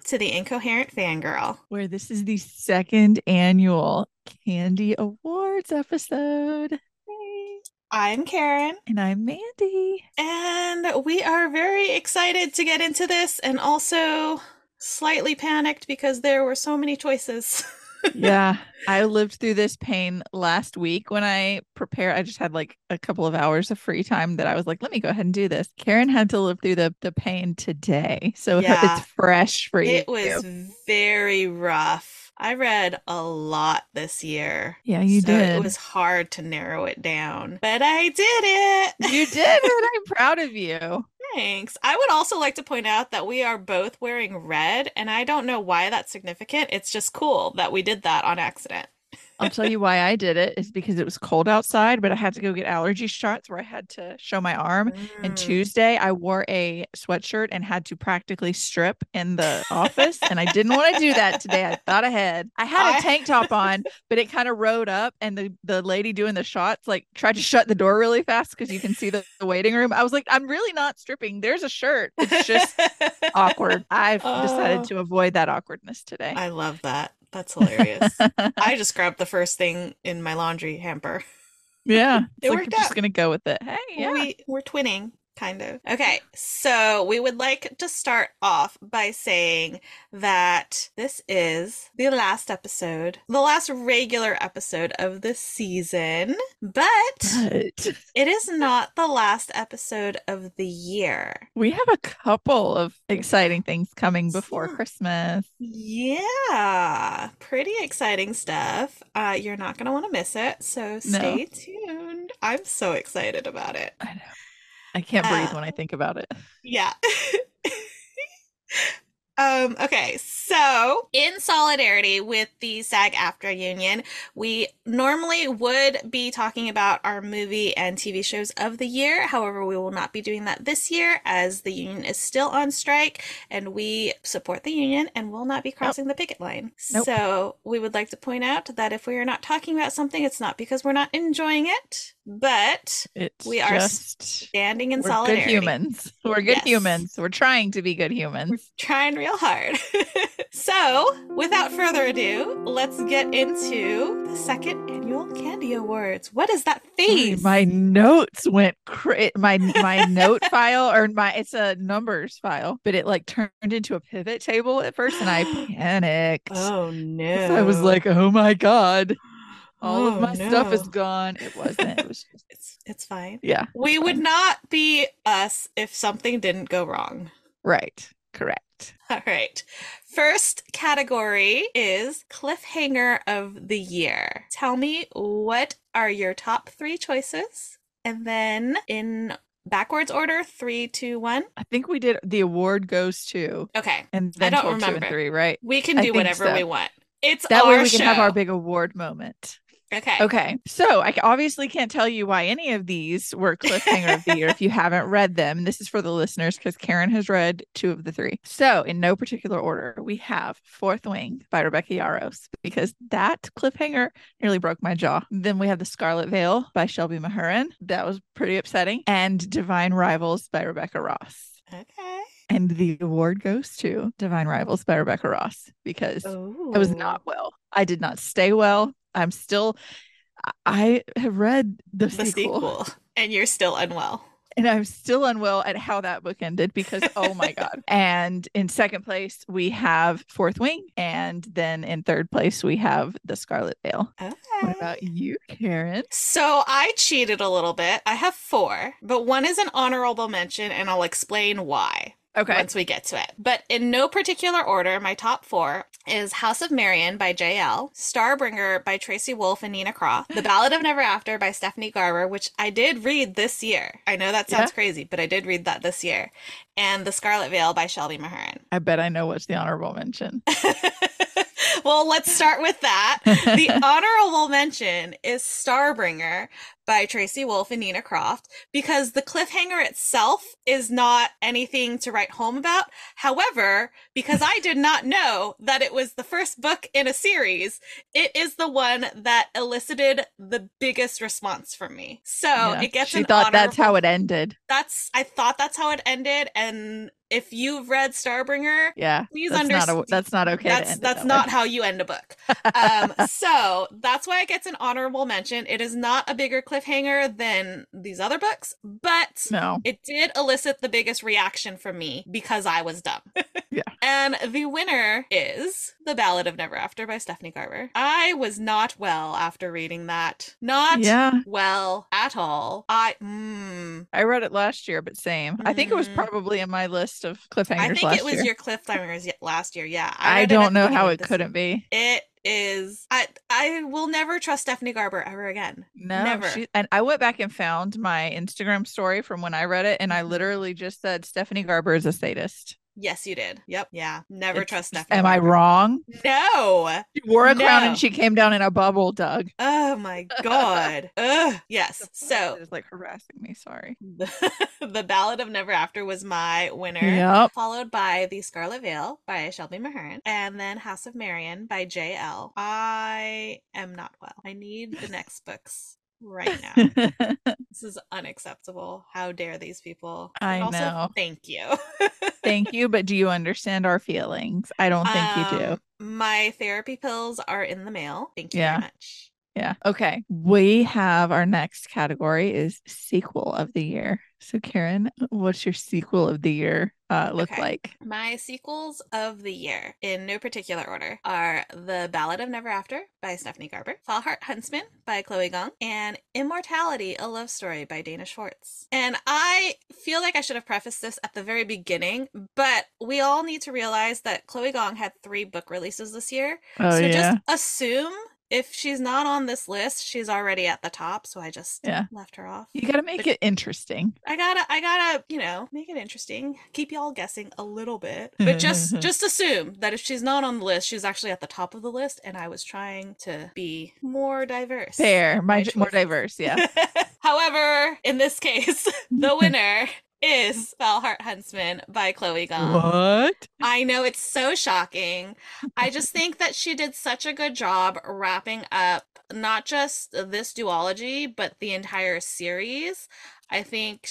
to the Incoherent Fangirl. Where this is the second annual Candy Awards episode. Hey, I'm Karen, And I'm Mandy. and we are very excited to get into this and also slightly panicked because there were so many choices. Yeah, I lived through this pain last week when I prepared. I just had like a couple of hours of free time that I was like, let me go ahead and do this. Karen had to live through the pain today. So it's Yeah, fresh for it you. was very rough. I read a lot this year, Yeah, you so it did. was hard to narrow it down, but I did You did it. it. I'm proud of you. Thanks. I would also like to point out that we are both wearing red, and I don't know why that's significant. It's just cool that we did that on accident. I'll tell you why I did it is because it was cold outside, but I had to go get allergy shots where I had to show my arm. And Mm. Tuesday, I wore a sweatshirt and had to practically strip in the office. And I didn't want to do that today. I thought ahead. I had a I tank top on, but it kind of rode up. And the lady doing the shots like tried to shut the door really fast because you can see the waiting room. I was like, I'm really not stripping. There's a shirt. It's just awkward. I've decided Oh, to avoid that awkwardness today. I love that. That's hilarious. I just grabbed the first thing in my laundry hamper. Yeah, it's It like you're worked just out. gonna go with it. Hey, yeah. We're twinning, kind of. Okay, so we would like to start off by saying that this is the last episode, the last regular episode of the season, but But it is not the last episode of the year. we have a couple of exciting things coming before Yeah. Christmas. Yeah, pretty exciting stuff. You're not going to want to miss it, so No, stay tuned. I'm so excited about it. I know. I can't breathe Uh, when I think about it. yeah. Okay, so in solidarity with the SAG-AFTRA union, we normally would be talking about our movie and TV shows of the year. However, we will not be doing that this year as the union is still on strike and we support the union and will not be Nope, crossing the picket line. nope. So we would like to point out that if we are not talking about something, it's not because we're not enjoying it, but It's we are just standing in we're good solidarity. humans. We're good Yes. humans. We're trying to be good We're humans. trying real hard. So, without further ado, let's get into the second annual Candy Awards. What is that Sorry, face? my notes went my note file or my it's a numbers file, but it like turned into a pivot table at first and I panicked. Oh So I was no. like, "Oh my God, all of Oh my stuff is no. gone." It wasn't. It was just It's fine. yeah, it's We would fine. not be us if something didn't go wrong. Right. Correct. All right. First category is Cliffhanger of the Year. Tell me, what are your top three choices? And then in backwards order, three, two, one. I think we did the award goes to Okay. and I then don't told two and remember. three, right? We can I do think whatever so. we want. It's That way our we can have our show. big award moment. Okay. Okay, so I obviously can't tell you why any of these were cliffhanger of the year if you haven't read them. This is for the listeners because Karen has read two of the three. So, in no particular order, we have Fourth Wing by Rebecca Yarros because that cliffhanger nearly broke my jaw. Then we have The Scarlet Veil by Shelby Mahurin. That was pretty upsetting. And Divine Rivals by Rebecca Ross. Okay. And the award goes to Divine Rivals by Rebecca Ross because I was not Oh, well. I did not stay well. I have read the the sequel sequel. And you're still unwell. and I'm still unwell at how that book ended because, oh my God. And in second place, we have Fourth Wing. And then in third place, we have The Scarlet Veil. What Okay. about you, Karen? So I cheated a little bit. I have four, but one is an honorable mention, and I'll explain why Okay. once we get to it. But in no particular order, my top four is House of Marion by J.L., Starbringer by Tracy Wolff and Nina Croft, The Ballad of Never After by Stephanie Garber, which I did read this year. I know that Yeah. sounds crazy, but I did read that this year, and The Scarlet Veil by Shelby Mahurin. I bet I know what's the honorable mention. Well, let's start with that. The honorable mention is Starbringer by Tracy Wolff and Nina Croft, because the cliffhanger itself is not anything to write home about. However, because I did not know that it was the first book in a series, it is the one that elicited the biggest response from me. So Yeah. it gets She an thought that's how honorable- it ended. I thought that's how it ended, and if you've read Starbringer, Yeah. please That's understand not okay. that's not how you end a book. So that's why it gets an honorable mention. It is not a bigger cliffhanger than these other books, but No. it did elicit the biggest reaction from me because I was dumb. Yeah. And the winner is The Ballad of Never After by Stephanie Garber. I was not well after reading that. Not well at all. I read it last year, but same. I think it was probably in my list of cliffhangers I think it was year. your cliffhangers last year. Yeah. I don't know how it couldn't be. It is. I will never trust Stephanie Garber ever again. No, never. And I went back and found my Instagram story from when I read it, and I literally just said Stephanie Garber is a sadist. Yes, you did. Yep. Yeah. Never trust Stephanie. Am I wrong? No. She wore a crown and she came down in a bubble, Doug. Oh my God. Ugh. Yes. So it's like harassing me. Sorry. The Ballad of Never After was my winner. Yep. Followed by The Scarlet Veil by Shelby Mahern, and then House of Marion by J.L. I am not well. I need the next books right now. This is unacceptable. How dare these people? I know. Thank you. Thank you, but do you understand our feelings? I don't think you do. My therapy pills are in the mail. Thank you very much. Yeah. Okay. We have our next category is sequel of the year. So Karen, what's your sequel of the year look like? My sequels of the year, in no particular order, are The Ballad of Never After by Stephanie Garber, Falheart Huntsman by Chloe Gong, and Immortality, a Love Story by Dana Schwartz. And I feel like I should have prefaced this at the very beginning, but we all need to realize that Chloe Gong had 3 book releases this year. So just assume if she's not on this list, she's already at the top. So I just left her off. You got to make it interesting. I gotta, make it interesting. Keep y'all guessing a little bit, but just assume that if she's not on the list, she's actually at the top of the list. And I was trying to be more diverse. Fair, more diverse. Yeah. However, in this case, the winner is Falheart Huntsman by Chloe Gong. What? I know, it's so shocking. I just think that she did such a good job wrapping up not just this duology, but the entire series. I think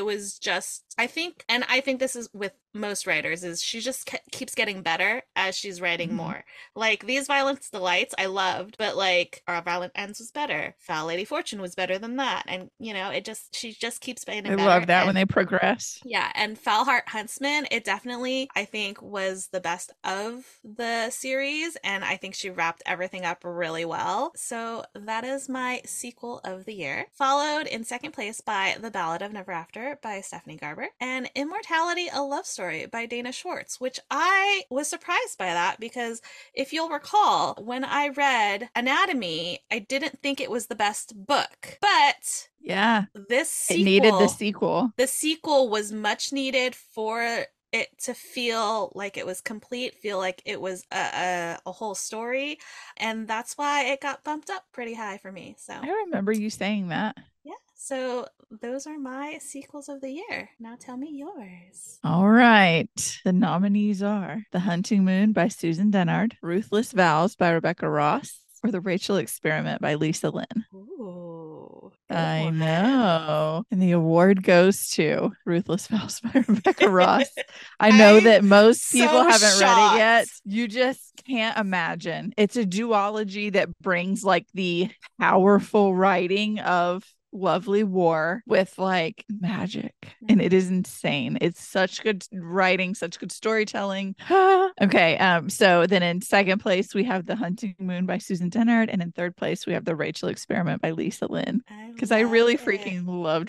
I think this is with most writers, is she just keeps getting better as she's writing more. Like, These Violent Delights I loved, but like Our Violent Ends was better. Foul Lady Fortune was better than that. And she just keeps getting better. I love that when they progress. Yeah, and Falheart Huntsman, it definitely, I think, was the best of the series, and I think she wrapped everything up really well. So that is my sequel of the year. Followed in second place by The Ballad of Never After by Stephanie Garber, and Immortality, a Love Story by Dana Schwartz, which I was surprised by that because if you'll recall, when I read Anatomy, I didn't think it was the best book, but this sequel, it needed the sequel. The sequel was much needed for it to feel like it was complete, feel like it was a whole story, and that's why it got bumped up pretty high for me. So I remember you saying that. Yeah. So those are my sequels of the year. Now tell me yours. All right. The nominees are The Hunting Moon by Susan Dennard, Ruthless Vows by Rebecca Ross, or The Rachel Experiment by Lisa Lynn. Ooh. I know. And the award goes to Ruthless Vows by Rebecca Ross. I know that most people haven't read it yet. You just can't imagine. It's a duology that brings like the powerful writing of Lovely War with like magic, and it is insane. It's such good writing, such good storytelling. Okay, so then in second place we have The Hunting Moon by Susan Dennard, and in third place we have The Rachel Experiment by Lisa Lynn, because I really freaking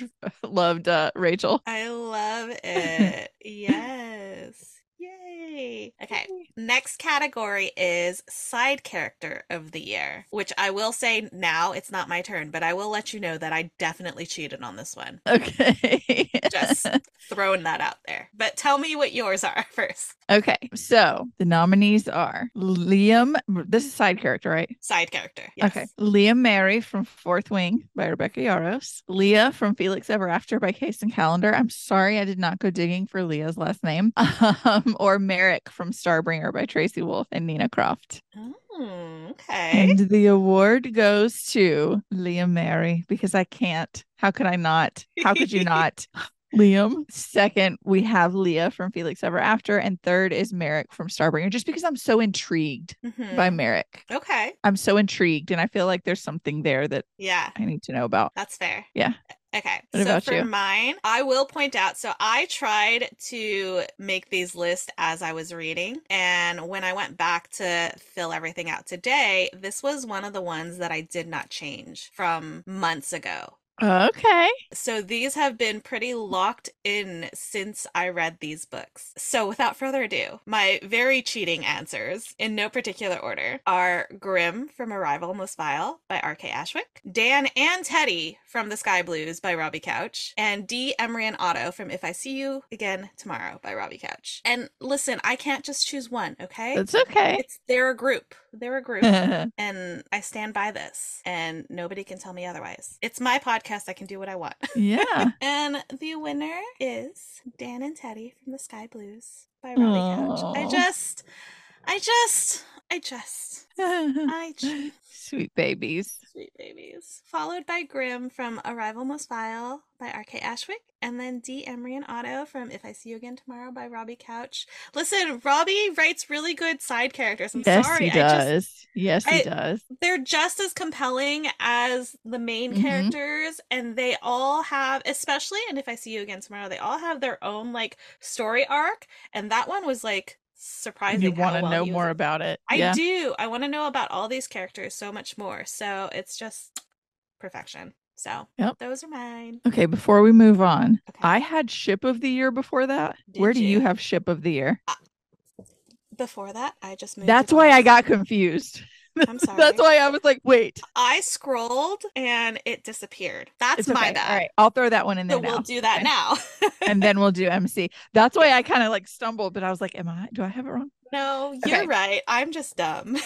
loved Rachel. I love it. Yes. Yay. Yay. Okay. Next category is side character of the year, which I will say now it's not my turn, but I will let you know that I definitely cheated on this one. Okay. Just throwing that out there. But tell me what yours are first. Okay. So the nominees are Liam. This is side character, right? Side character. Yes. Okay. Liam Mary from Fourth Wing by Rebecca Yarros. Leah from Felix Ever After by Kason Calendar. I'm sorry I did not go digging for Leah's last name. Or Merrick from Starbringer by Tracy Wolff and Nina Croft. Okay. And the award goes to Liam Mary because I can't. How could I not? How could you not? Liam. Second, we have Leah from Felix Ever After. And third is Merrick from Starbringer, just because I'm so intrigued by Merrick. Okay. I'm so intrigued. And I feel like there's something there that I need to know about. That's fair. Yeah. Okay. What about for you? mine, I will point out, so I tried to make these lists as I was reading. And when I went back to fill everything out today, this was one of the ones that I did not change from months ago. Okay. So these have been pretty locked in since I read these books. So without further ado, my very cheating answers, in no particular order, are Grimm from Arrival Most Vile by R.K. Ashwick, Dan and Teddy from The Sky Blues by Robbie Couch, and D. Emery and Otto from If I See You Again Tomorrow by Robbie Couch. And listen, I can't just choose one, okay? That's okay. They're a group. They're a group. And I stand by this. And nobody can tell me otherwise. It's my podcast. I can do what I want. Yeah. And the winner is Dan and Teddy from The Sky Blues by Robbie Couch. I just. Sweet babies. Sweet babies. Followed by Grimm from Arrival Most Vile by R.K. Ashwick. And then D. Emery and Otto from If I See You Again Tomorrow by Robbie Couch. Listen, Robbie writes really good side characters. I'm sorry. He does. Yes, he does. They're just as compelling as the main characters. And they all have, especially in If I See You Again Tomorrow, they all have their own like story arc. And that one was like surprising. You want to know more about it. I do. I want to know about all these characters so much more. So it's just perfection. So those are mine. Okay, before we move on, I had ship of the year before that. Where do you have ship of the year? Before that, I just moved. That's why I got confused. I'm sorry. That's why I was like, wait. I scrolled and it disappeared. That's my bad. All right, I'll throw that one in there now. We'll do that now. And then we'll do MC. That's why I kind of like stumbled, but I was like, do I have it wrong? No, you're right. I'm just dumb.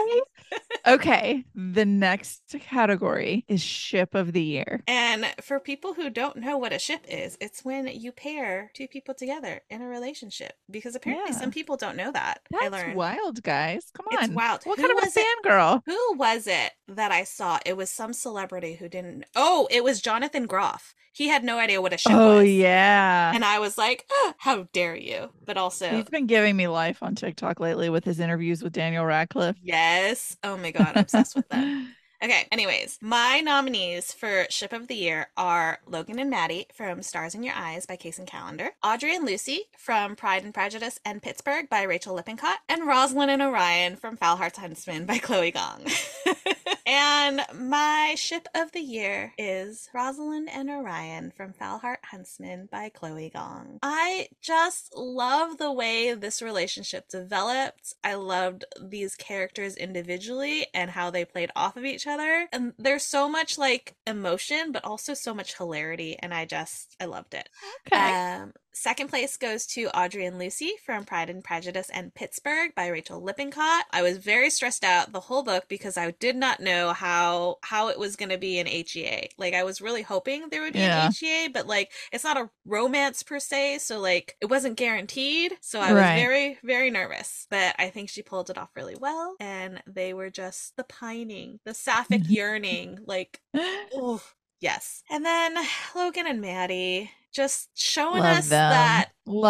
Okay. The next category is ship of the year. And for people who don't know what a ship is, it's when you pair two people together in a relationship. Because apparently some people don't know that. That's wild, guys. Come on. It's wild. What kind of a fangirl? Who was it that I saw? It was some celebrity who didn't. Oh, it was Jonathan Groff. He had no idea what a ship was. Oh, yeah. And I was like, oh, how dare you? But also, he's been giving me life on TikTok lately with his interviews with Daniel Radcliffe. Yes. Oh my God. I'm obsessed with them. Okay, anyways, my nominees for Ship of the Year are Logan and Maddie from Stars in Your Eyes by Kason Calendar, Audrey and Lucy from Pride and Prejudice and Pittsburgh by Rachel Lippincott, and Rosalind and Orion from Foul Hearts Huntsman by Chloe Gong. And my Ship of the Year is Rosalind and Orion from Foul Heart Huntsman by Chloe Gong. I just love the way this relationship developed. I loved these characters individually and how they played off of each other. And there's so much like emotion, but also so much hilarity. And I loved it. Okay. Second place goes to Audrey and Lucy from Pride and Prejudice and Pittsburgh by Rachel Lippincott. I was very stressed out the whole book because I did not know how it was going to be an HEA. Like I was really hoping there would be an HEA, but like it's not a romance per se, so like it wasn't guaranteed. So I was very, very nervous. But I think she pulled it off really well, and they were just the pining, the sapphic yearning, like oh yes. And then Logan and Maddie. Just showing us that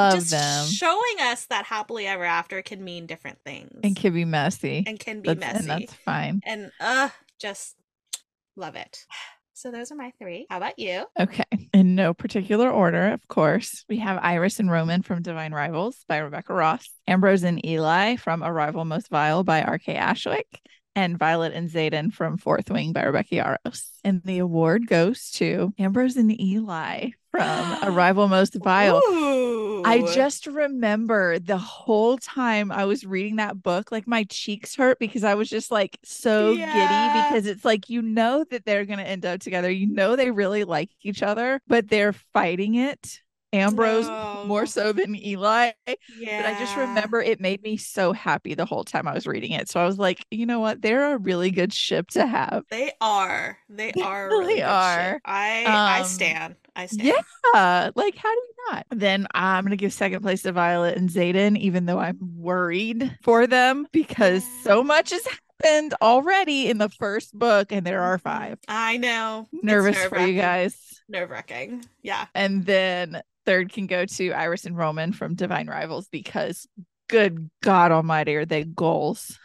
happily ever after can mean different things. And can be messy. And that's fine. And just love it. So those are my three. How about you? Okay. In no particular order, of course. We have Iris and Roman from Divine Rivals by Rebecca Ross, Ambrose and Eli from Arrival Most Vile by R.K. Ashwick, and Violet and Zayden from Fourth Wing by Rebecca Yarros. And the award goes to Ambrose and Eli from Arrival Most Vile. Ooh. I just remember the whole time I was reading that book, like my cheeks hurt because I was just like so giddy Yeah. because it's like, that they're going to end up together. They really like each other, but they're fighting it. Ambrose more No. so than Eli. But I just Yeah. remember it made me so happy the whole time I was reading it. So I was like, you know what? They're a really good ship to have. They are. They They are a really really good ship. are. I Um, stand. I stand. yeah, like how do you not? Then I'm gonna give second place to Violet and Xaden, even though I'm worried for them because so Yeah. much has happened already in the first book, and there are Mhm. five. I know. It's Nervous for you nerve-wracking. guys. Nerve-wracking. Yeah. And then third can go to Iris and Roman from Divine Rivals because good God Almighty, are they goals?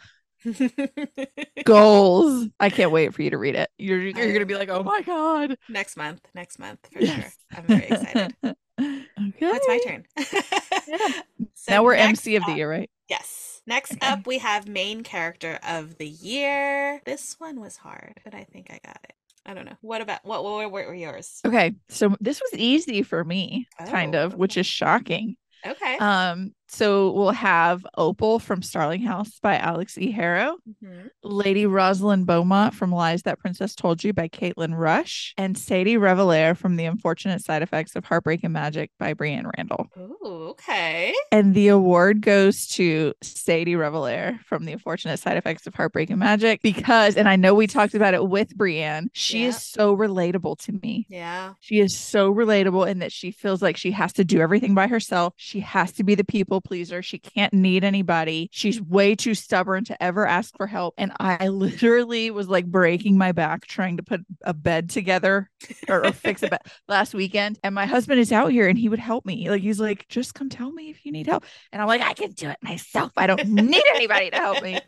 Goals. I can't wait for you to read it. You're gonna I be like, oh my God. next month for sure. Yes. I'm very excited. Oh, it's my Okay. turn. Yeah. So Now we're next MC of the up, year, right? yes. Next up, Okay. we have main character of the year. This one was hard, but I think I got it. I don't know. What were yours? Okay. So this was easy for me, kind Oh, of, which is okay. shocking. Okay. So we'll have Opal from Starling House by Alex E. Harrow, Hmm. Lady Rosalind Beaumont from Lies That Princess Told You by Caitlin Rush, and Sadie Revelair from The Unfortunate Side Effects of Heartbreak and Magic by Brienne Randall. Ooh, okay. And the award goes to Sadie Revelair from The Unfortunate Side Effects of Heartbreak and Magic because, and I know we talked about it with Brienne, she is Yeah. so relatable to me. Yeah. She is so relatable in that she feels like she has to do everything by herself. She has to be the people pleaser. She can't need anybody. She's way too stubborn to ever ask for help. And I literally was like breaking my back trying to put a bed together or fix a bed last weekend. And my husband is out here and he would help me. Like, he's like, just come tell me if you need help. And I'm like, I can do it myself. I don't need anybody to help me.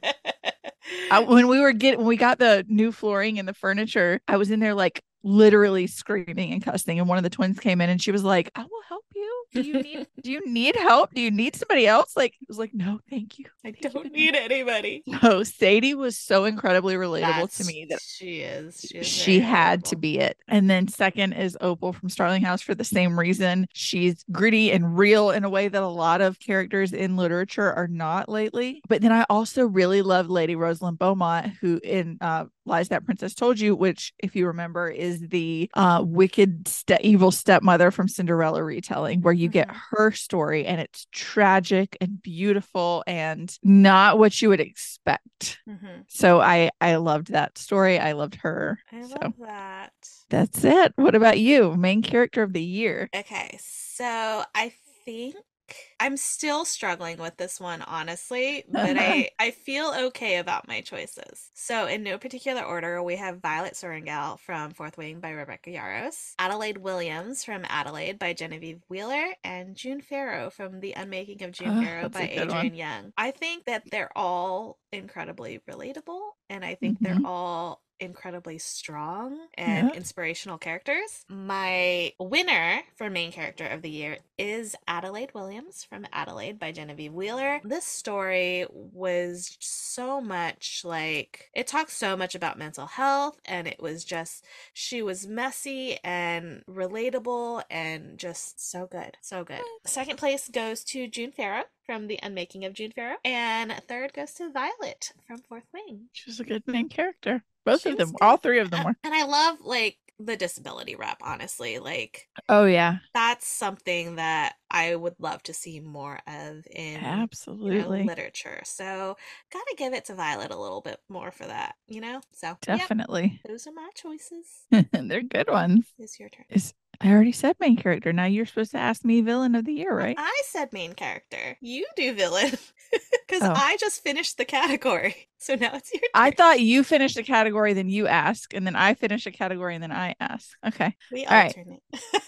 When we got the new flooring and the furniture, I was in there like literally screaming and cussing. And one of the twins came in and she was like, I will help you. Do you need help? Do you need somebody else? Like, I was like, no, thank you. I Thank you, don't but need anybody. no. So Sadie was so incredibly relatable to That's me that she is. She is she very had to relatable. be it. And then second is Opal from Starling House for the same reason. She's gritty and real in a way that a lot of characters in literature are not lately. But then I also really love Lady Rosalind Beaumont, who in Lies That Princess Told You, which, if you remember, is the wicked, evil stepmother from Cinderella retelling, where you get Mhm. her story and it's tragic and beautiful and not what you would expect. Mhm. So I loved that story. I loved her. I So love that. that's it. What about you? Main character of the year. Okay, so I think I'm still struggling with this one, honestly, but I feel okay about my choices. So, in no particular order, we have Violet Sorrengal from Fourth Wing by Rebecca Yarros, Adelaide Williams from Adelaide by Genevieve Wheeler, and June Farrow from The Unmaking of June Oh, Farrow that's by a good one. Adrienne Young. I think that they're all incredibly relatable, and I think they're Hmm. all incredibly strong and Yeah. inspirational characters. My winner for main character of the year is Adelaide Williams from Adelaide by Genevieve Wheeler. This story was so much like, it talks so much about mental health, and it was just, she was messy and relatable and just so good. So good. Second place goes to June Farrow from The Unmaking of June Farrow, and third goes to Violet from Fourth Wing. She's a good main character. Both She of was them, good. all three of them were. And I love like the disability rep, honestly. Like Oh, yeah. that's something that I would love to see more of in, Absolutely. literature. So gotta give it to Violet a little bit more for that. So yep, Definitely. those are my choices. They're good ones. It's your turn. I already said main character. Now you're supposed to ask me villain of the year, right? I said main character. You do villain. Because Oh, I just finished the category. So now it's your I turn. thought you finished a category, then you ask, and then I finish a category, and then I ask. Okay. We All right. alternate.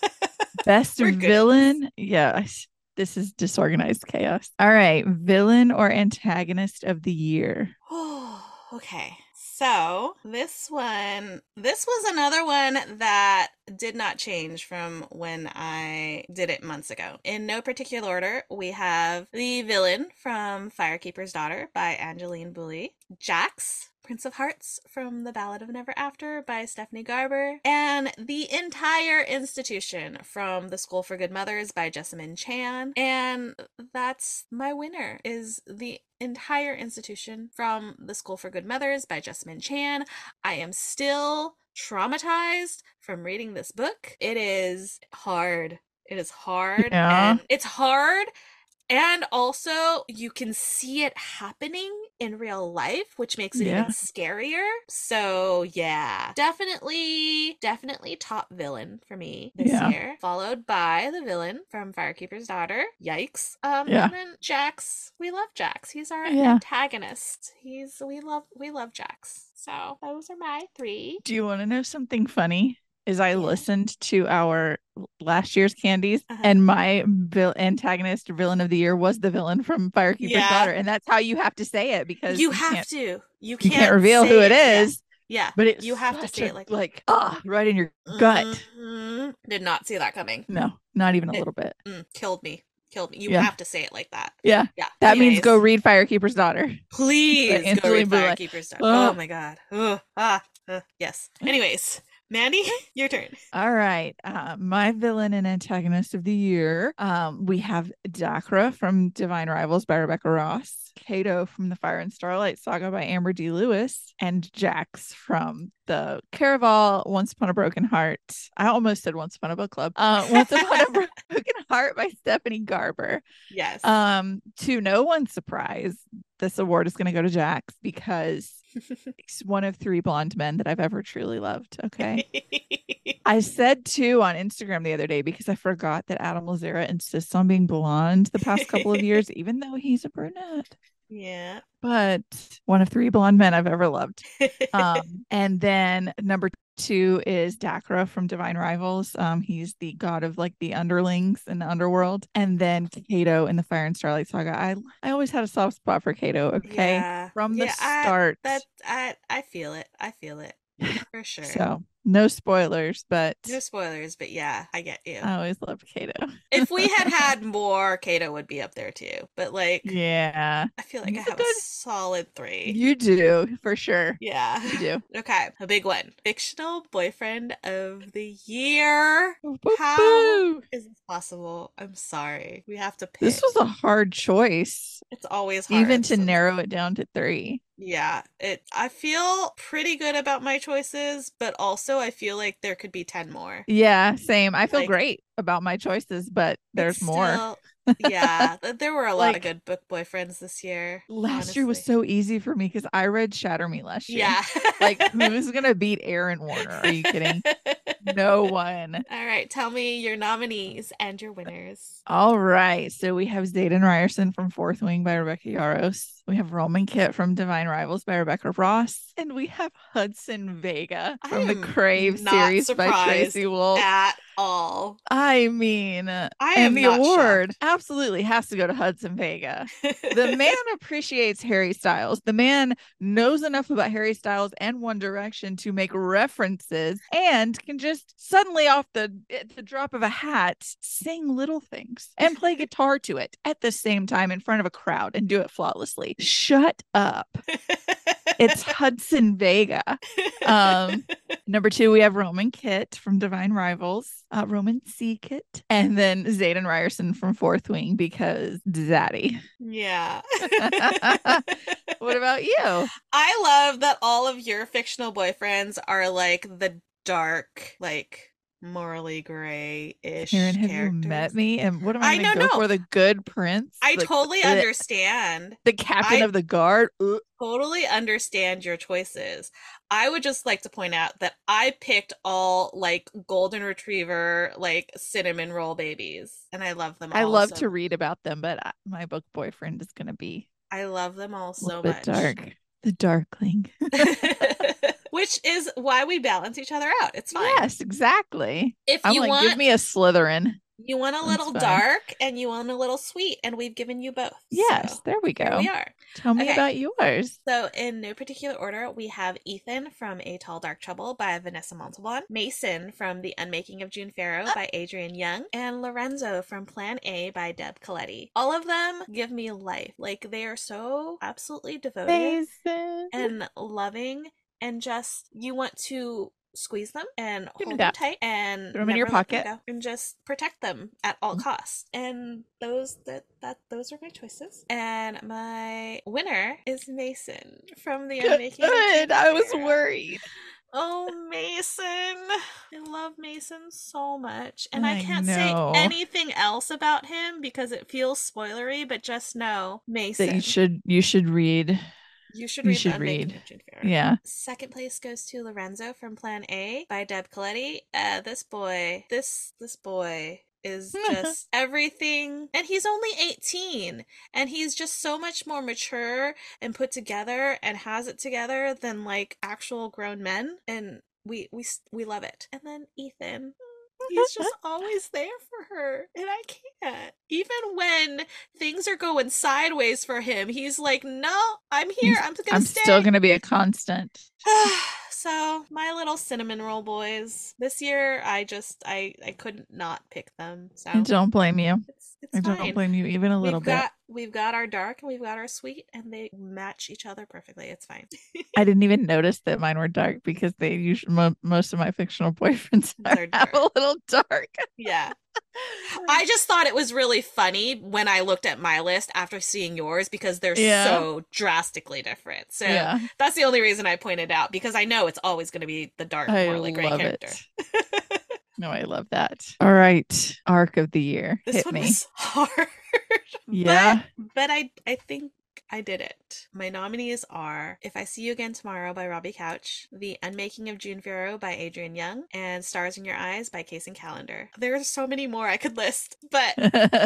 Best We're good at this. villain. Yeah. This is disorganized chaos. All right. Villain or antagonist of the year. Oh, okay. So this was another one that did not change from when I did it months ago. In no particular order, we have the villain from Firekeeper's Daughter by Angeline Boulley, Jax Prince of Hearts from The Ballad of Never After by Stephanie Garber, and The Entire Institution from The School for Good Mothers by Jessamine Chan. And that's my winner, is The Entire Institution from The School for Good Mothers by Jessamine Chan. I am still traumatized from reading this book. It is hard. It is hard. Yeah. And it's hard. And also, you can see it happening in real life, which makes it even scarier. So, yeah, definitely top villain for me this year. Followed by the villain from Firekeeper's Daughter. Yikes. And then Jax. We love Jax. He's our antagonist. We love Jax. So, those are my 3. Do you want to know something funny? I listened to our last year's candies, and my antagonist or villain of the year was the villain from Firekeeper's Daughter, and that's how you have to say it, because you have to. You can't reveal who it is. Yeah, but you have to say it like right in your gut. Did not see that coming. No, not even a little bit. Killed me. You have to say it like that. Yeah. That means go read Firekeeper's Daughter. Please go read Firekeeper's Daughter. Oh my god. Yes. Anyways, Mandy, your turn. All right. My villain and antagonist of the year. We have Dakra from Divine Rivals by Rebecca Ross, Kato from the Fire and Starlight Saga by Amber D. Lewis, and Jax from the Caraval Once Upon a Broken Heart. I almost said Once Upon a Book Club. Once Upon a Broken Heart by Stephanie Garber. Yes. To no one's surprise, this award is going to go to Jax, because he's one of 3 blonde men that I've ever truly loved. Okay. I said 2 on Instagram the other day, because I forgot that Adam Lazzara insists on being blonde the past couple of years, even though he's a brunette. Yeah. But one of 3 blonde men I've ever loved. And then number 2 is Dakra from Divine Rivals. He's the god of like the underlings in the underworld. And then Kato in the Fire and Starlight Saga. I always had a soft spot for Kato. Okay. Yeah. From the start. I feel it. For sure. So no spoilers, but yeah, I get you. I always loved Kato. If we had more, Kato would be up there too. But like, yeah, I feel like I have a solid 3. You do, for sure. Yeah, you do. Okay, a big one. Fictional boyfriend of the year. Boo-boo. How is this possible? I'm sorry. We have to pick. This was a hard choice. It's always hard. Even to narrow it down to 3. Yeah, I feel pretty good about my choices, but also I feel like there could be 10 more. Yeah, same. I feel great about my choices, but there's more. Yeah, there were a lot of good book boyfriends this year. Last year was so easy for me because I read Shatter Me last year. Yeah. Like, who's going to beat Aaron Warner? Are you kidding? No one. All right. Tell me your nominees and your winners. All right. So we have Xaden Ryerson from Fourth Wing by Rebecca Yarros. We have Roman Kitt from Divine Rivals by Rebecca Ross. And we have Hudson Vega from the Crave series by Tracy Wolf. At all. I mean, and the award absolutely has to go to Hudson Vega. The man appreciates Harry Styles. The man knows enough about Harry Styles and One Direction to make references, and can just suddenly off the drop of a hat sing Little Things and play guitar to it at the same time in front of a crowd and do it flawlessly. Shut up. It's Hudson Vega. Number 2, we have Roman Kitt from Divine Rivals, Roman C. Kitt, and then Xaden Ryerson from Fourth Wing, because Zaddy. Yeah. What about you? I love that all of your fictional boyfriends are like the dark, like morally gray-ish Karen, have characters. You met me? And what am I going to go for? The good prince? I totally understand. The captain of the guard? Totally understand your choices. I would just like to point out that I picked all like golden retriever, like cinnamon roll babies, and I love them all. I love to read about them, but my book boyfriend is going to be... I love them all so much. Dark. The Darkling. Which is why we balance each other out. It's fine. Yes, exactly. If you want, give me a Slytherin. You want a That's little fun. dark and you want a little sweet, and we've given you both. Yes, So there we here we go. are. Tell me Okay, about yours. so in no particular order, we have Ethan from A Tall Dark Trouble by Vanessa Montalban, Mason from The Unmaking of June Farrow by Adrian Young, and Lorenzo from Plan A by Deb Coletti. All of them give me life. Like, they are so absolutely devoted Mason. and loving, and just you want to squeeze them and Give me hold them that. tight and Throw them in your never let them pocket. go and just protect them at all costs. And those are my choices. And my winner is Mason from The Unmaking of Good. June I was Farrow. worried. Oh, Mason. I love Mason so much. And I I can't say know anything else about him because it feels spoilery, but just know that you Mason. should read. You should You read The should Unmaking read. of June Farrow. Yeah. Second place goes to Lorenzo from Plan A by Deb Coletti. This boy is just everything, and he's only 18, and he's just so much more mature and put together and has it together than like actual grown men, and we love it. And then Ethan, he's just always there for her, and I can't. Even when things are going sideways for him, he's like, "No, I'm here. I'm gonna I'm still stay." gonna be a constant. So my little cinnamon roll boys. This year, I couldn't not pick them. I So don't blame you. it's I don't fine. blame you even a little bit. We've got our dark and we've got our sweet, and they match each other perfectly. It's fine. I didn't even notice that mine were dark because they usually most of my fictional boyfriends They're have dark. a little dark. Yeah. I just thought it was really funny when I looked at my list after seeing yours because they're Yeah. so drastically different. So Yeah. that's the only reason I pointed out, because I know it's always going to be the dark I Morley Gray love character. it. No, I love that. All right. Arc of the year. This Hit one me. was hard. Yeah. But I think I did it. My nominees are If I See You Again Tomorrow by Robbie Couch, The Unmaking of June Farrow by Adrian Young, and Stars in Your Eyes by Kason Calendar. There are so many more I could list, but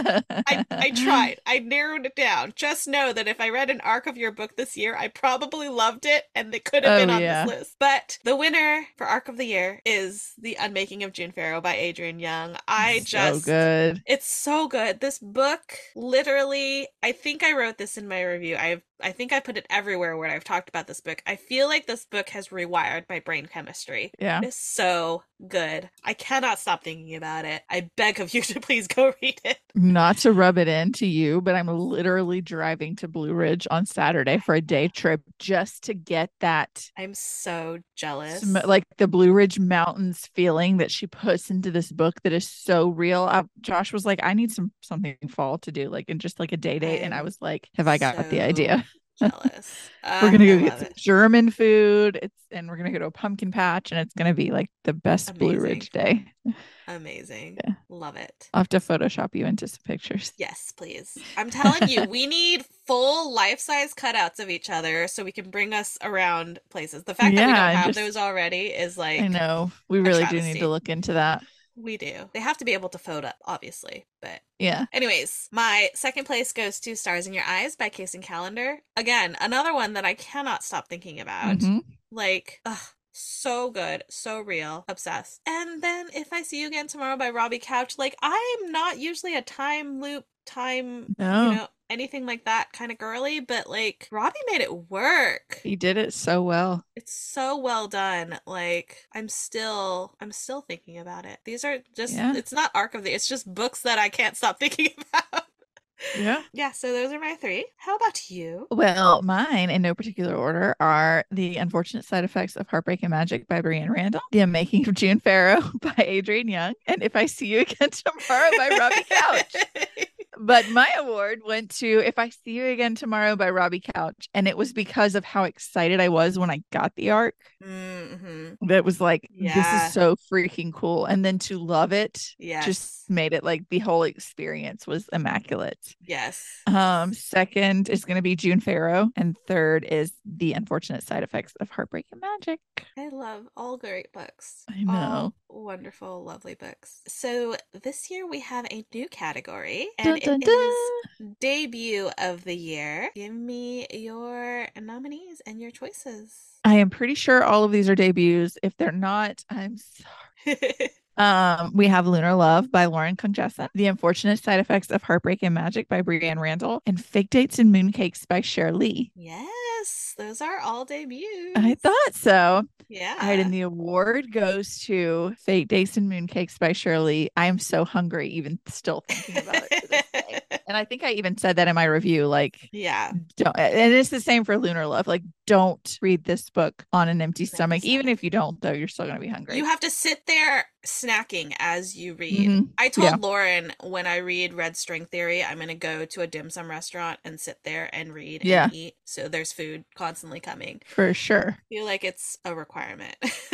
I tried. I narrowed it down. Just know that if I read an arc of your book this year, I probably loved it, and it could have been on this list. But the winner for arc of the year is The Unmaking of June Farrow by Adrian Young. So good. It's so good. This book, literally, I think I wrote this in my review. I think I put it everywhere where I've talked about this book. I feel like this book has rewired my brain chemistry. Yeah. It is so good. I cannot stop thinking about it. I beg of you to please go read it. Not to rub it into you, but I'm literally driving to Blue Ridge on Saturday for a day trip just to get that. I'm so jealous. Like the Blue Ridge Mountains feeling that she puts into this book that is so real. Josh was like, I need something fall to do, like in just like a day date. And I was like, have I got the idea? Jealous. We're gonna go get some German food. And we're gonna go to a pumpkin patch, and it's gonna be like the best Blue Ridge day. Amazing. Yeah. Love it. I'll have to Photoshop you into some pictures. Yes, please. I'm telling you, we need full life-size cutouts of each other so we can bring us around places. The fact that we don't have those already is like, I know. We really do need to look into that. We do. They have to be able to photo, obviously, but yeah. Anyways, my second place goes to Stars in Your Eyes by Kason Calendar. Again, another one that I cannot stop thinking about. Mm-hmm. Like, so good, so real, obsessed. And then If I See You Again Tomorrow by Robbie Couch. Like, I'm not usually a time loop, anything like that kind of girly, but like Robbie made it work. He did it so well. It's so well done. Like I'm still thinking about it. These are just it's not arc of the, it's just books that I can't stop thinking about. Yeah, so those are my three. How about you? Well, mine in no particular order are The Unfortunate Side Effects of Heartbreak and Magic by Brianne Randall, The Unmaking of June Farrow by Adrian Young, and If I See You Again Tomorrow by Robbie Couch. But my award went to If I See You Again Tomorrow by Robbie Couch. And it was because of how excited I was when I got the arc. Mm-hmm. That was like, this is so freaking cool. And then to love it just made it like the whole experience was immaculate. Yes. Second is going to be June Farrow. And third is The Unfortunate Side Effects of Heartbreak and Magic. I love all great books. I know. All wonderful, lovely books. So this year we have a new category. And dun, dun, it dun. is Debut of the Year. Give me your nominees and your choices. I am pretty sure all of these are debuts. If they're not, I'm sorry. We have Lunar Love by Lauren Conchessa, The Unfortunate Side Effects of Heartbreak and Magic by Brianne Randall, and Fake Dates and Mooncakes by Cher Lee. Yes, those are all debuts. I thought so. Yeah. All right, and the award goes to Fake Dates and Mooncakes by Shirley. I am so hungry, even still thinking about it to this day. And I think I even said that in my review, like, Yeah. don't, and it's the same for Lunar Love. Like, don't read this book on an empty stomach. Even if you don't, though, you're still going to be hungry. You have to sit there snacking as you read. Mhm. I told Yeah. Lauren when I read Red String Theory, I'm going to go to a dim sum restaurant and sit there and read Yeah. and eat. So there's food constantly coming. For sure. I feel like it's a requirement.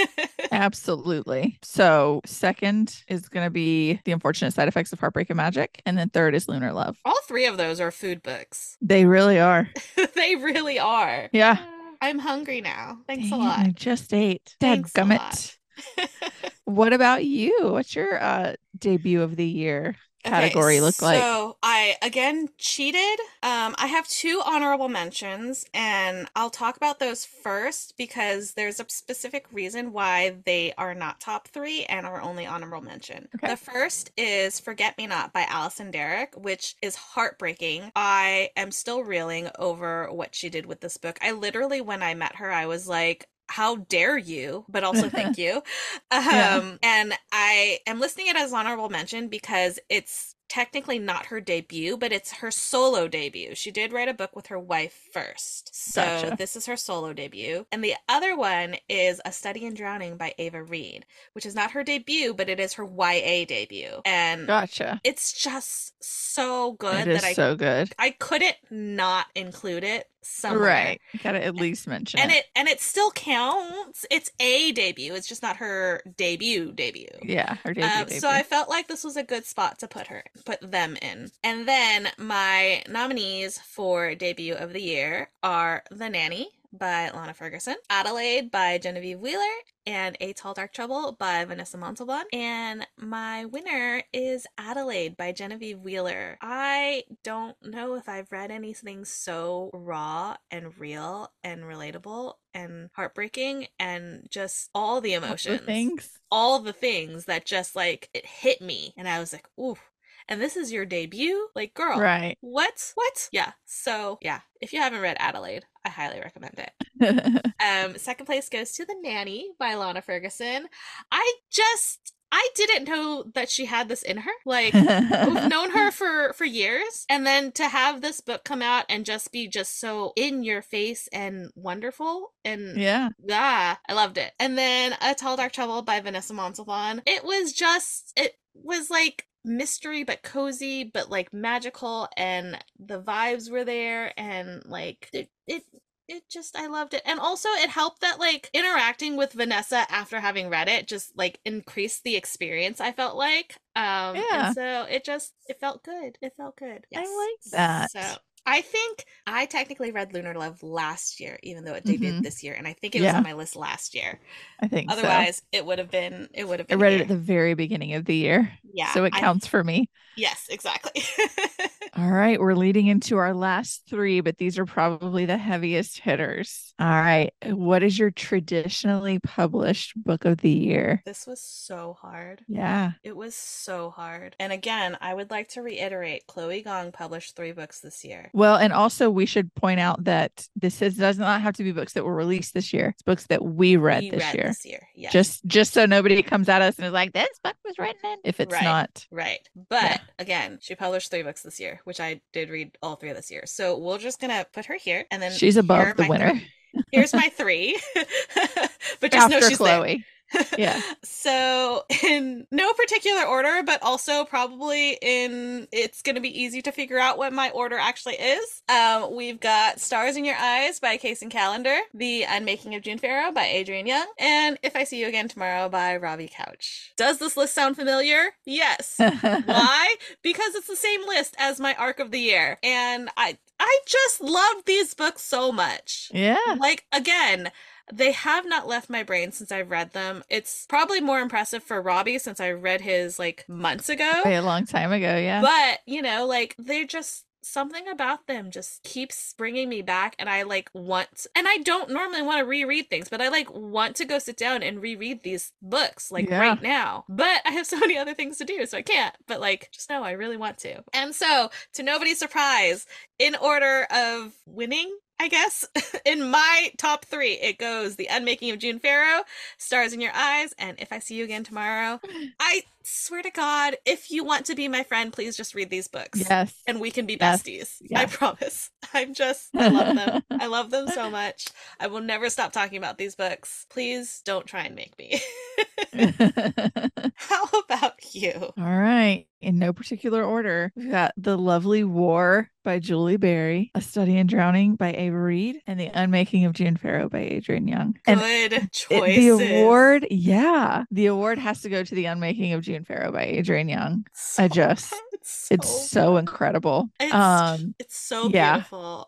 Absolutely. So second is going to be The Unfortunate Side Effects of Heartbreak and Magic. And then third is Lunar Love. All three of those are food books. They really are. They really are. Yeah. I'm hungry now. Thanks a Dang, lot. I just ate. Thanks a Dadgummit. lot. What about you? What's your debut of the year category look like? So I again cheated. I have two honorable mentions, and I'll talk about those first because there's a specific reason why they are not top three and are only honorable mention. Okay. The first is Forget Me Not by Alison Derrick, which is heartbreaking. I am still reeling over what she did with this book. I literally, when I met her, I was like, how dare you, but also thank you. Yeah. And I am listing it as honorable mention because it's technically not her debut, but it's her solo debut. She did write a book with her wife first. So Gotcha. this is her solo debut. And the other one is A Study in Drowning by Ava Reed, which is not her debut, but it is her YA debut. And Gotcha. it's just so good It is that so good. I couldn't not include it somewhere. Right. You gotta at least mention it. And it still counts. It's a debut. It's just not her debut. Yeah, her debut. So I felt like this was a good spot to put them in. And then my nominees for debut of the year are The Nanny by Lana Ferguson, Adelaide by Genevieve Wheeler, and A Tall Dark Trouble by Vanessa Montalban. And my winner is Adelaide by Genevieve Wheeler. I don't know if I've read anything so raw and real and relatable and heartbreaking and just all the emotions. All the things that just like it hit me. And I was like, ooh. And this is your debut? Like, girl. Right. What? Yeah. So, yeah. If you haven't read Adelaide, I highly recommend it. Second place goes to The Nanny by Lana Ferguson. I didn't know that she had this in her. Like, we've known her for years. And then to have this book come out and just be just so in your face and wonderful. And yeah, I loved it. And then A Tall Dark Trouble by Vanessa Montalban. It was like mystery but cozy but like magical, and the vibes were there, and like it just, I loved it. And also it helped that like interacting with Vanessa after having read it just like increased the experience, I felt like. And so it felt good. Yes. I like that. So I think I technically read Lunar Love last year, even though it debuted this year, and I think it was on my list last year. I think otherwise it would have been. I read it at the very beginning of the year. Yeah, so it counts for me. Yes, exactly. All right, we're leading into our last three, but these are probably the heaviest hitters. All right, what is your traditionally published book of the year? This was so hard. Yeah. It was so hard. And again, I would like to reiterate, Chloe Gong published 3 books this year. Well, and also we should point out that does not have to be books that were released this year. It's books that we read this year. Yes. Just so nobody comes at us and is like, this book was written in, if it's not. Right. But again, she published 3 books this year, which I did read all 3 this year. So we're just going to put her here. And then she's above the winner. Here's my 3. But just after know she's Chloe. There. Yeah. So in no particular order, but also probably it's going to be easy to figure out what my order actually is. We've got Stars in Your Eyes by Kacen Callender, The Unmaking of June Farrow by Adrienne Young, and If I See You Again Tomorrow by Robbie Couch. Does this list sound familiar? Yes. Why? Because it's the same list as my arc of the year. And I just loved these books so much. Yeah. Like, again, they have not left my brain since I've read them. It's probably more impressive for Robbie since I read his like months ago. A long time ago, yeah. But, you know, like they're just something about them just keeps bringing me back, and I like want, and I don't normally want to reread things, but I like want to go sit down and reread these books like Yeah. right now. But I have so many other things to do, so I can't. But like, just know I really want to. And so, to nobody's surprise, in order of winning, I guess, in my top three, it goes The Unmaking of June Farrow, Stars in Your Eyes, and If I See You Again Tomorrow. I swear to God, if you want to be my friend, please just read these books. Yes. And we can be Yes. besties. Yes. I promise. I love them. I love them so much. I will never stop talking about these books. Please don't try and make me. How about you? All right. In no particular order, we've got The Lovely War by Julie Berry, A Study in Drowning by Ava Reed, and The Unmaking of June Farrow by Adrienne Young. Good choices. The award, the award has to go to The Unmaking of June Farrow by Adrienne Young. It's so incredible. It's so beautiful.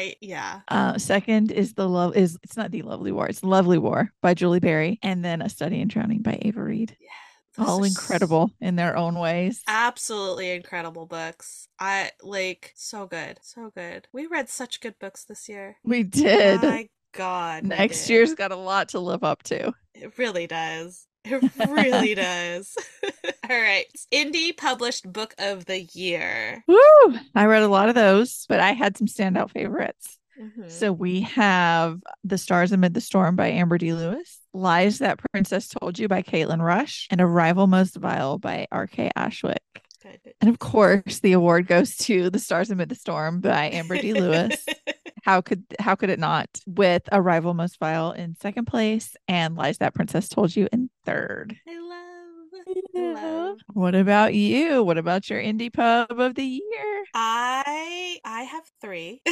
Second is it's not The Lovely War, it's The Lovely War by Julie Berry, and then A Study in Drowning by Ava Reed. Yeah. All incredible in their own ways. Absolutely incredible books. I like so good. So good. We read such good books this year. We did. My God. Next year's got a lot to live up to. It really does. It really does. All right. Indie published book of the year. Woo! I read a lot of those, but I had some standout favorites. So we have The Stars Amid the Storm by Amber D. Lewis, Lies That Princess Told You by Caitlin Rush, and Arrival Most Vile by R.K. Ashwick. Good. And of course, the award goes to The Stars Amid the Storm by Amber D. Lewis. How could it not? With Arrival Most Vile in second place and Lies That Princess Told You in third. I love. What about you? What about your indie pub of the year? I have three.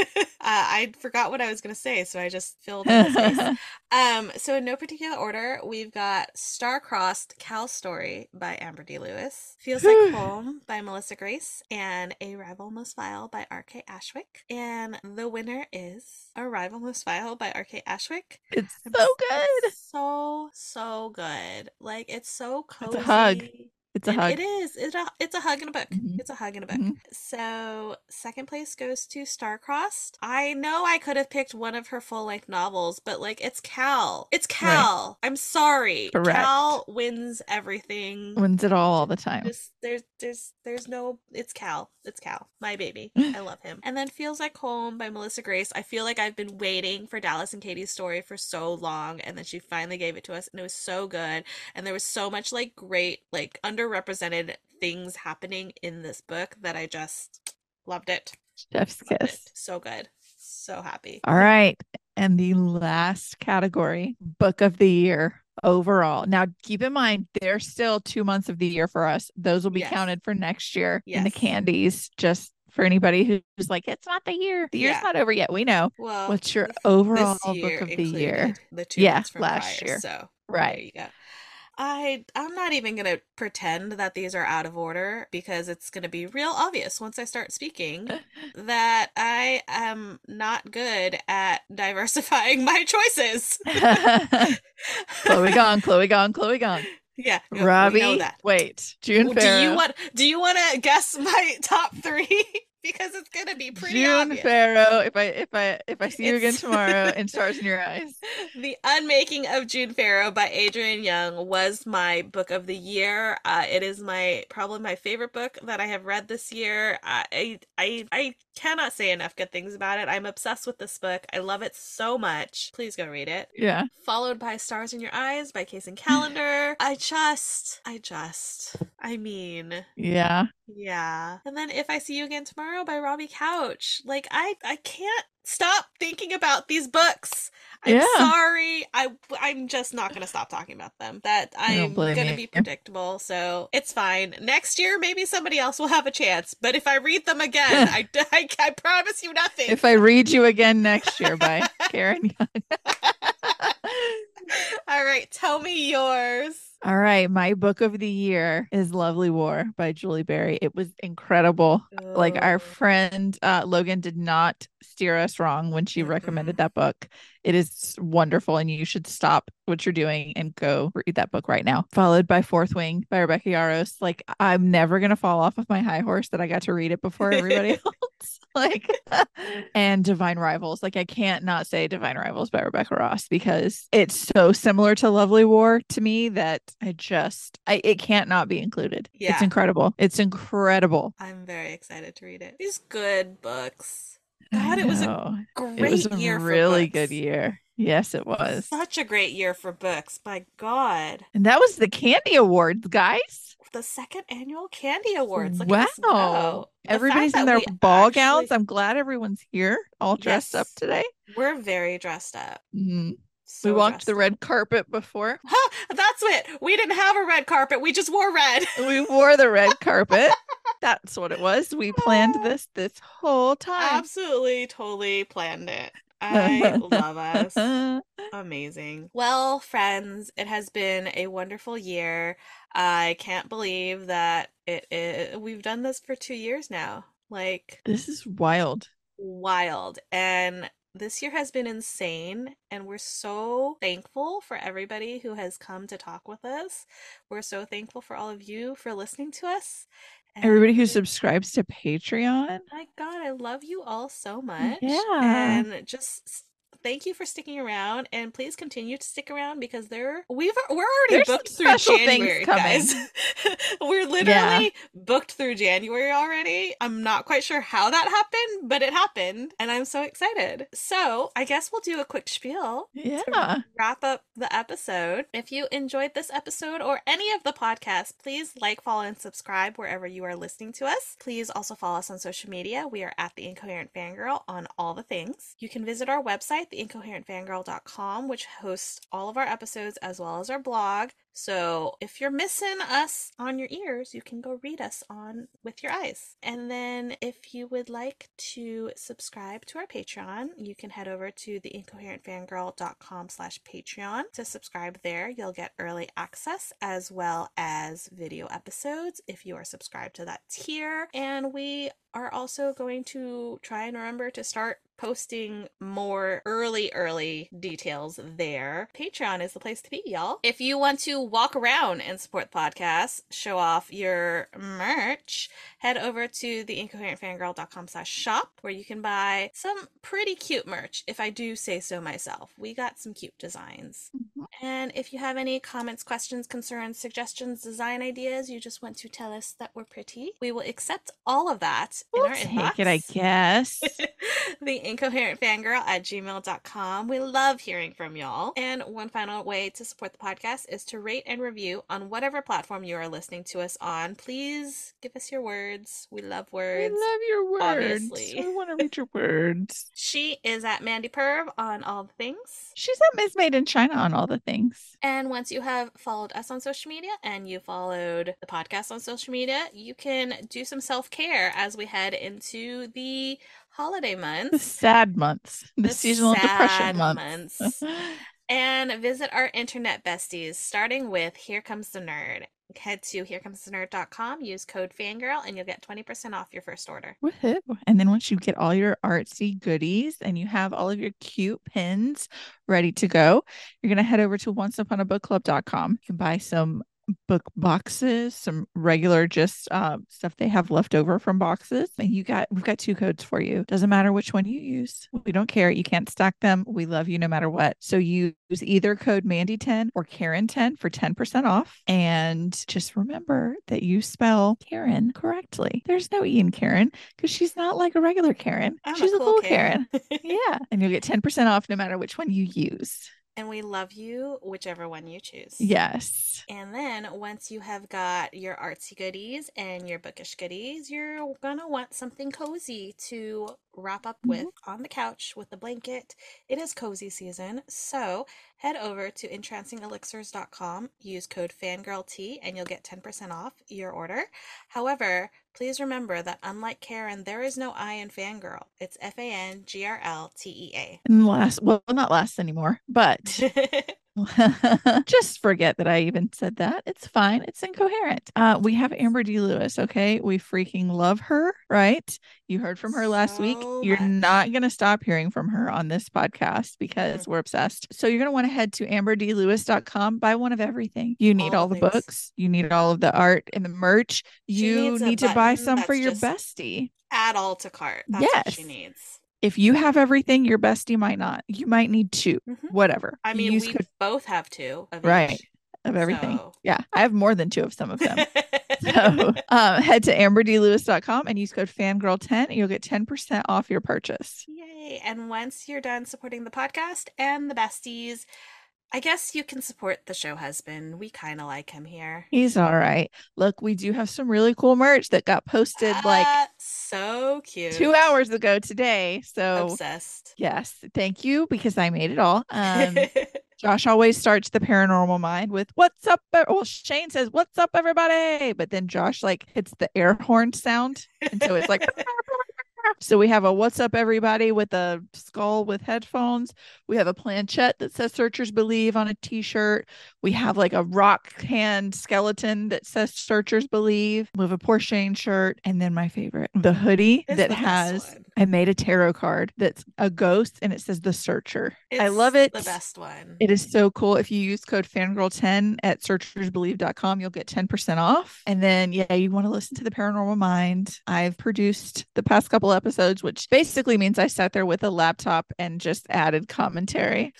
I forgot what I was going to say, so I just filled in the space. So in no particular order, we've got Star-Crossed Cal Story by Amber D. Lewis, Feels Like Home by Melissa Grace, and Arrival Most Vile by R.K. Ashwick. And the winner is Arrival Most Vile by R.K. Ashwick. It's so good. So good. Like, it's so cozy. It's a hug. It's a hug. It is. It's a hug in a book. It's a hug in a book. So second place goes to Star-Crossed. I know I could have picked one of her full-length novels, but like, it's Cal. It's Cal. Right. I'm sorry. Correct. Cal wins everything. Wins it all the time. There's no. It's Cal. It's Cal. My baby. I love him. And then Feels Like Home by Melissa Grace. I feel like I've been waiting for Dallas and Katie's story for so long, and then she finally gave it to us, and it was so good. And there was so much like great, like underrepresented things happening in this book that I just loved it. Chef's kiss. So good. So happy. All right. And the last category, book of the year overall. Now, keep in mind, there's still 2 months of the year for us. Those will be counted for next year in the candies, just for anybody who's like, it's not the year. The year's not over yet. We know. Well, what's your overall book of the year? The 2 months from last prior, year. So right. There you go. I'm not even going to pretend that these are out of order, because it's going to be real obvious once I start speaking that I am not good at diversifying my choices. Chloe Gong. Yeah. Robbie, we know that. Wait. June Farrow. Do you want to guess my top 3? Because it's gonna be pretty obvious. June Farrow, if I see you again tomorrow, and Stars in Your Eyes. The Unmaking of June Farrow by Adrienne Young was my book of the year. It is probably my favorite book that I have read this year. I cannot say enough good things about it. I'm obsessed with this book. I love it so much. Please go read it. Yeah. Followed by Stars in Your Eyes by Kaysen Callender. I mean. Yeah. Yeah. And then If I See You Again Tomorrow by Robbie Couch. Like, I can't stop thinking about these books. I'm sorry. I'm just not going to stop talking about them. That I'm going to be predictable, so it's fine. Next year, maybe somebody else will have a chance. But if I read them again, I promise you nothing. If I Read You Again Next Year by Karen Young. All right. Tell me yours. All right. My book of the year is Lovely War by Julie Berry. It was incredible. Oh. Like, our friend Logan did not steer us wrong when she recommended that book. It is wonderful, and you should stop what you're doing and go read that book right now. Followed by Fourth Wing by Rebecca Yarros. Like, I'm never going to fall off of my high horse that I got to read it before everybody else. Like, and Divine Rivals. Like, I can't not say Divine Rivals by Rebecca Ross because it's so similar to Lovely War to me that it can't not be included. It's Yeah. incredible. It's incredible. I'm very excited to read it. These good books. I God, it was a know. It was great a year for really good books. year. Yes, it was. Such a great year for books. My God. And that was the Candy Awards, guys. The second annual Candy Awards. Look at us Wow. go. The fact Everybody's in that their we ball gowns. actually, I'm glad everyone's here, all dressed up yes, today. we're very dressed up. Mhm. We So walked the dressed up. red carpet before. Huh, that's it. We didn't have a red carpet. We just wore red. We wore the red carpet. That's what it was. We planned this whole time. Absolutely, totally planned it. I love us. Amazing. Well, friends, it has been a wonderful year. I can't believe that we've done this for 2 years now. Like, This is wild. wild. And this year has been insane, and we're so thankful for everybody who has come to talk with us. We're so thankful for all of you for listening to us. Everybody And who subscribes to Patreon. my God, I love you all so much. Yeah. And just thank you for sticking around, and please continue to stick around because we're already There's some booked through special things January, coming. guys. We're Yeah. literally booked through January already. I'm not quite sure how that happened, but it happened, and I'm so excited. So, I guess we'll do a quick spiel to Yeah. wrap up the episode. If you enjoyed this episode or any of the podcasts, please like, follow, and subscribe wherever you are listening to us. Please also follow us on social media. We are at The Incoherent Fangirl on all the things. You can visit our website, theincoherentfangirl.com, which hosts all of our episodes as well as our blog. So if you're missing us on your ears, you can go read us on with your eyes. And then if you would like to subscribe to our Patreon, you can head over to theincoherentfangirl.com/Patreon to subscribe there. You'll get early access as well as video episodes if you are subscribed to that tier. And we are also going to try and remember to start posting more early details there. Patreon is the place to be, y'all. If you want to walk around and support the podcast, show off your merch, head over to theincoherentfangirl.com/shop where you can buy some pretty cute merch, if I do say so myself. We got some cute designs. Mhm. And if you have any comments, questions, concerns, suggestions, design ideas, you just want to tell us that we're pretty, we will accept all of that in We'll our take it, I inbox. guess. theincoherentfangirl@gmail.com. We love hearing from y'all. And one final way to support the podcast is to rate and review on whatever platform you are listening to us on. Please give us your words. We love We words. love your words. Obviously. We want to read your words. She is at Mandy Perv on all the things. She's at Miss Made in China on all the things. And once you have followed us on social media and you followed the podcast on social media, you can do some self-care as we head into the holiday The months, sad months. The seasonal depression sad months. and visit our internet besties, starting with Here Comes the Nerd. Head to herecomesthenerd.com, use code Fangirl, and you'll get 20% off your first order. Woohoo. And then once you get all your artsy goodies and you have all of your cute pins ready to go, you're going to head over to onceuponabookclub.com. You can buy some book boxes, some regular just stuff they have left over from boxes, and we've got 2 codes for you. Doesn't matter which one you use, we don't care. You can't stack them. We love you no matter what. So use either code Mandy10 or Karen10 for 10% off, and just remember that you spell Karen correctly. There's no E in Karen because she's not like a regular Karen. She's a cool Karen. Yeah, and you'll get 10% off no matter which one you use. And we love you, whichever one you choose. Yes. And then once you have got your artsy goodies and your bookish goodies, you're gonna want something cozy to wrap up with on the couch with a blanket. It is cozy season, so head over to entrancingelixirs.com, use code FANGIRLT, and you'll get 10% off your order. However, please remember that unlike Karen, there is no I in fangirl. It's FANGRLTEA. And not last anymore, but just forget that I even said that. It's fine. It's incoherent. We have Amber D. Lewis. Okay. We freaking love her, right? You heard from her last week. You're not going to stop hearing from her on this podcast because we're obsessed. So you're going to want to head to amberdlewis.com, buy one of everything. You need all the books. You need all of the art and the merch. You need to buy some for your bestie. add all to cart. That's what she Yes. needs. If you have everything, your bestie might not. You might need two, Hmm. whatever. I mean, Use we code, both have two of right, each. of everything. So. Yeah, I have more than two of some of them. So head to amberdlewis.com and use code fangirl10 and you'll get 10% off your purchase. Yay. And once you're done supporting the podcast and the besties, I guess you can support the show husband. We kind of like him here. He's all right. Look, we do have some really cool merch that got posted like So cute. 2 hours ago today. So obsessed. yes, thank you because I made it all. Josh always starts the paranormal mind with "What's up?" Well, Shane says "What's up, everybody?" But then Josh like hits the air horn sound, and so it's like. So we have a "What's up, everybody?" with a skull with headphones. We have a planchette that says "Searchers Believe" on a t-shirt. We have like a rock hand skeleton that says "Searchers Believe." We have a poor Shane shirt, and then my favorite, the hoodie It's that the best has. one. I made a tarot card that's a ghost, and it says "The Searcher." I It's love it. the best one. It is so cool. If you use code fangirl10 at searchersbelieve.com, you'll get 10% off. And then, yeah, you want to listen to the Paranormal Mind. I've produced the past couple episodes, which basically means I sat there with a laptop and just added commentary.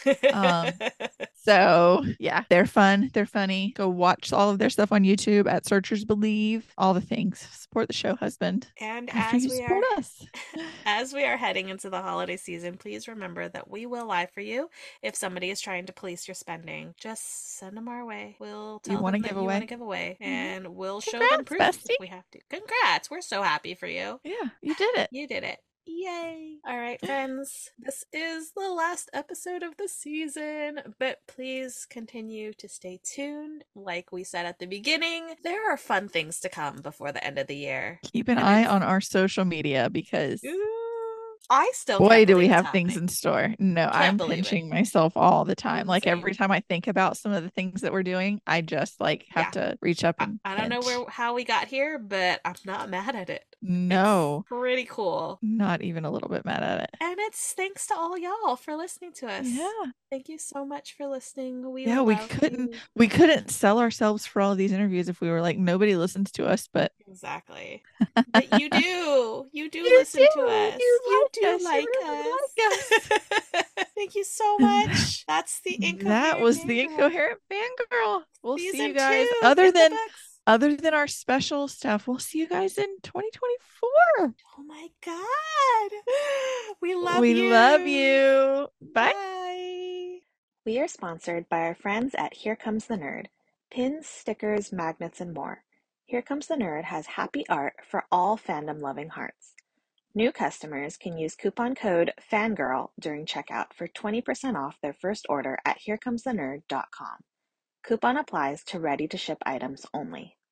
So yeah, they're fun. They're funny. Go watch all of their stuff on YouTube at Searchers Believe. All the things. Support the show, husband. And After as you we support are us. as we are heading into the holiday season, please remember that we will lie for you if somebody is trying to police your spending. Just send them our way. We'll tell them that you want to give away, and we'll show them proof bestie. if we have to. Congrats! We're so happy for you. Yeah, you did it. You did it. Yay! All right, friends, this is the last episode of the season, but please continue to stay tuned. Like we said at the beginning, there are fun things to come before the end of the year. Keep an eye on our social media because I still boy, do we have things in store. No, I'm believe pinching myself all the time. Like Same. every time I think about some of the things that we're doing, I just like have to reach up and I don't know how we got here, but I'm not mad at it. No. It's pretty cool. Not even a little bit mad at it. And it's thanks to all y'all for listening to us. Yeah. Thank you so much for listening. We couldn't sell ourselves for all these interviews if we were like nobody listens to us, but exactly. But you do. You do listen to us. You do like us. Thank you so much. That's the That was the Incoherent Fangirl. We'll see you guys. Other than our special stuff, we'll see you guys in 2024. Oh my God. We love you. Bye. Bye. We are sponsored by our friends at Here Comes the Nerd. Pins, stickers, magnets, and more. Here Comes the Nerd has happy art for all fandom-loving hearts. New customers can use coupon code FANGIRL during checkout for 20% off their first order at HereComesTheNerd.com. Coupon applies to ready-to-ship items only.